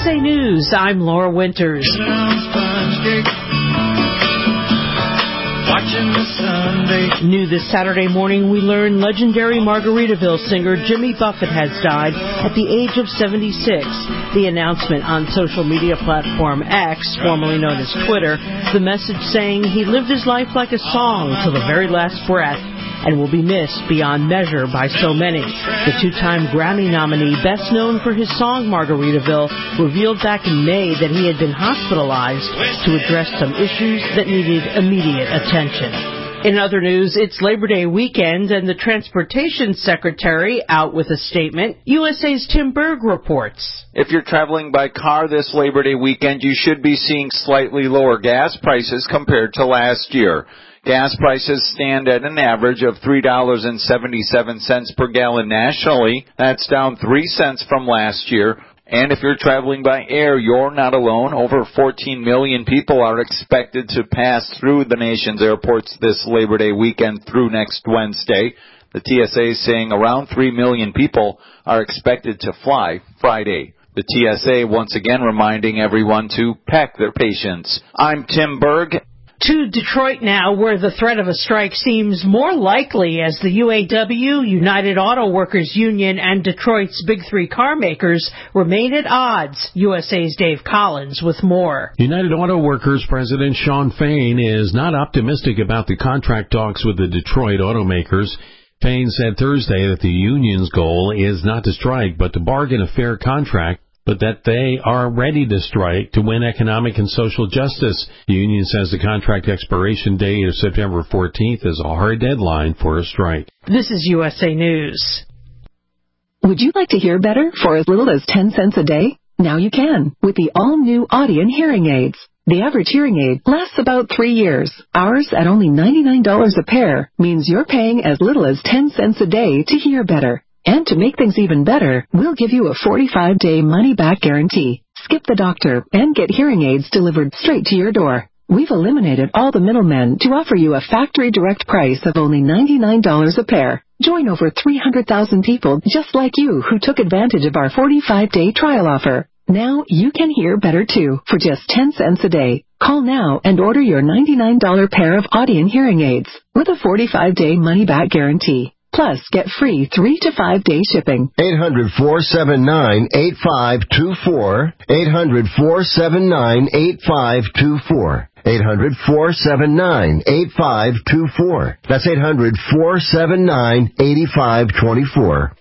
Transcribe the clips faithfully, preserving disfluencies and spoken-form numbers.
A News, I'm Laura Winters. New this Saturday morning, we learn legendary Margaritaville singer Jimmy Buffett has died at the age of seventy-six. The announcement on social media platform X, formerly known as Twitter, the message saying he lived his life like a song till the very last breath and will be missed beyond measure by so many. The two-time Grammy nominee, best known for his song Margaritaville, revealed back in May that he had been hospitalized to address some issues that needed immediate attention. In other news, it's Labor Day weekend, and the Transportation Secretary out with a statement. U S A's Tim Berg reports. If you're traveling by car this Labor Day weekend, you should be seeing slightly lower gas prices compared to last year. Gas prices stand at an average of three dollars and seventy-seven cents per gallon nationally. That's down three cents from last year. And if you're traveling by air, you're not alone. Over fourteen million people are expected to pass through the nation's airports this Labor Day weekend through next Wednesday. The T S A is saying around three million people are expected to fly Friday. The T S A once again reminding everyone to pack their patience. I'm Tim Berg. To Detroit now, where the threat of a strike seems more likely as the U A W, United Auto Workers Union, and Detroit's Big Three car makers remain at odds. U S A's Dave Collins with more. United Auto Workers President Shawn Fain is not optimistic about the contract talks with the Detroit automakers. Fain said Thursday that the union's goal is not to strike, but to bargain a fair contract, but that they are ready to strike to win economic and social justice. The union says the contract expiration date of September fourteenth is a hard deadline for a strike. This is U S A News. Would you like to hear better for as little as ten cents a day? Now you can with the all-new Audien hearing aids. The average hearing aid lasts about three years. Ours, at only ninety-nine dollars a pair, means you're paying as little as ten cents a day to hear better. And to make things even better, we'll give you a forty-five day money-back guarantee. Skip the doctor and get hearing aids delivered straight to your door. We've eliminated all the middlemen to offer you a factory direct price of only ninety-nine dollars a pair. Join over three hundred thousand people just like you who took advantage of our forty-five day trial offer. Now you can hear better too for just ten cents a day. Call now and order your ninety-nine dollars pair of Audien hearing aids with a forty-five day money-back guarantee. Plus, get free three to five day shipping. eight hundred, four seven nine, eight five two four. eight hundred, four seven nine, eight five two four. eight hundred, four seven nine, eight five two four. That's eight hundred, four seven nine, eight five two four.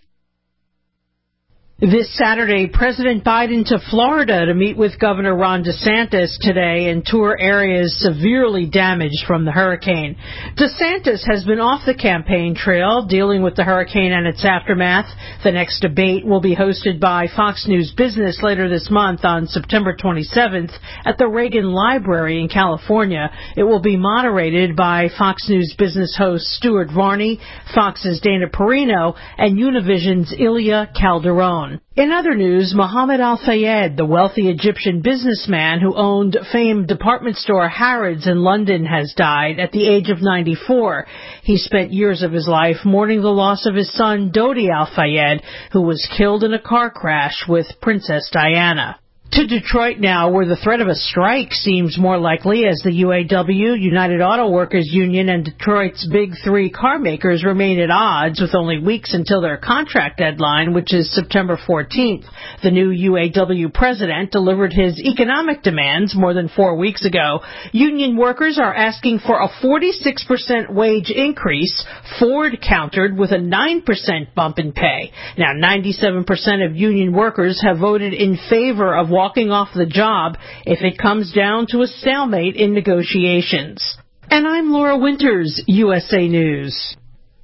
This Saturday, President Biden to Florida to meet with Governor Ron DeSantis today and tour areas severely damaged from the hurricane. DeSantis has been off the campaign trail dealing with the hurricane and its aftermath. The next debate will be hosted by Fox News Business later this month on September twenty-seventh at the Reagan Library in California. It will be moderated by Fox News Business host Stuart Varney, Fox's Dana Perino, and Univision's Ilya Calderon. In other news, Mohammed Al-Fayed, the wealthy Egyptian businessman who owned famed department store Harrods in London, has died at the age of ninety-four. He spent years of his life mourning the loss of his son, Dodi Al-Fayed, who was killed in a car crash with Princess Diana. To Detroit now, where the threat of a strike seems more likely as the U A W, United Auto Workers Union, and Detroit's Big Three car makers remain at odds with only weeks until their contract deadline, which is September fourteenth. The new U A W president delivered his economic demands more than four weeks ago. Union workers are asking for a forty-six percent wage increase. Ford countered with a nine percent bump in pay. Now, ninety-seven percent of union workers have voted in favor of walking off the job if it comes down to a stalemate in negotiations. And I'm Laura Winters, U S A News.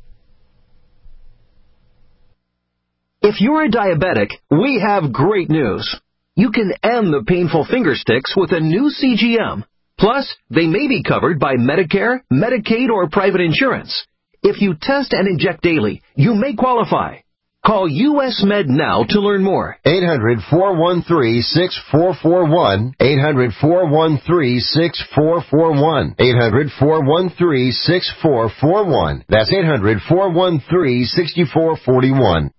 If you're a diabetic, we have great news. You can end the painful finger sticks with a new C G M. Plus, they may be covered by Medicare, Medicaid, or private insurance. If you test and inject daily, you may qualify. Call U S Med now to learn more. eight hundred, four one three, six four four one. eight hundred, four one three, six four four one. eight hundred, four one three, six four four one. That's eight hundred, four one three, six four four one.